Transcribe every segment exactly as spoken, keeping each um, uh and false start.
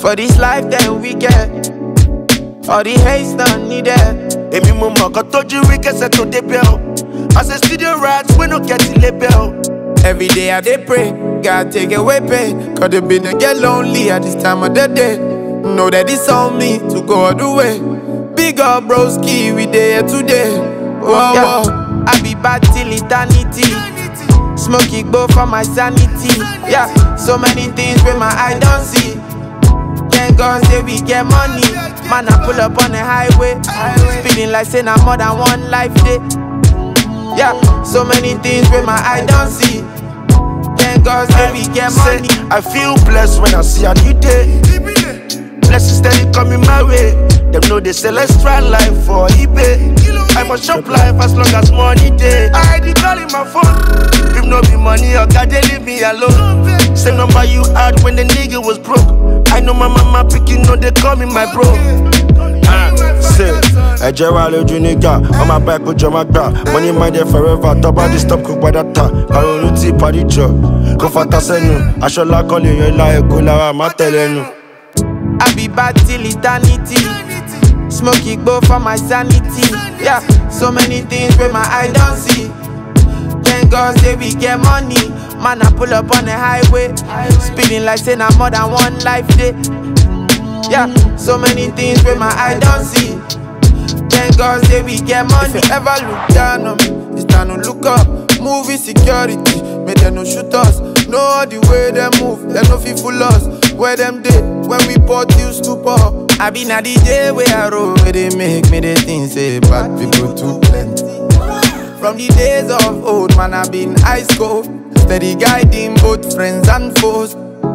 For this life that we get, all the hate's not needed. Emi mo mo ko toju we can set to the bell. As a studio rats, we no get the label. Every day I dey pray, God take away pain. Cause the been get lonely at this time of the day. Know that it's on me to go all the way. Big up broski, we there today. Whoa, yeah. Whoa. I be bad till eternity. Smoky go for my sanity. Yeah, so many things with my eye don't see. Thank God say we get money. Man, I pull up on the highway, speeding like say I'm more than one life day. Yeah, so many things with my eye don't see. Thank God say we get money. I feel blessed when I see a new day. Blessings steady coming my way. Them know they sell extra life for eBay. I must shop life as long as money day. I did call in my phone. If no be money, or God they leave me alone. Same number you had when the nigga was broke. I know my mama picking, no they call me my bro. Uh, say, I just want to do nigga. On my back with your magda. Money my day forever. Top body stop cook by that time. I don't know tea party job. Go for Tassenu. I should like calling you like a cool I'm telling you. I be bad till eternity. Smoky go for my sanity. Yeah, so many things with my eye don't see. Thank God say we get money. Man, I pull up on the highway, speeding like say I'm more than one life day. Yeah, so many things with my eye don't see. Thank God say we get money. If you ever look down on me, it's time to look up. Movie security, make them no shoot us. Know all the way they move, they no fit fool us. Where them day, when we bought you stupor. I been a D J where I roll, where they make me they think say bad people too plenty. From the days of old, man, I been ice cold, steady guiding both friends and foes.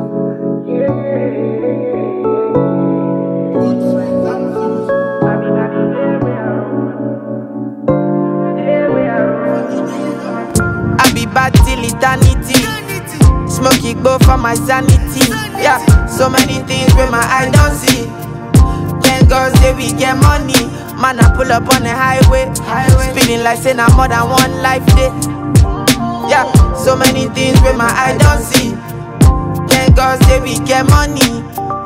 I be bad till eternity. Smoky go for my sanity. Yeah, so many things with my eye don't see. Thank God say we get money. Man, I pull up on the highway, speeding like say I'm more than one life day. Yeah, so many things with my eye don't see. Thank God say we get money.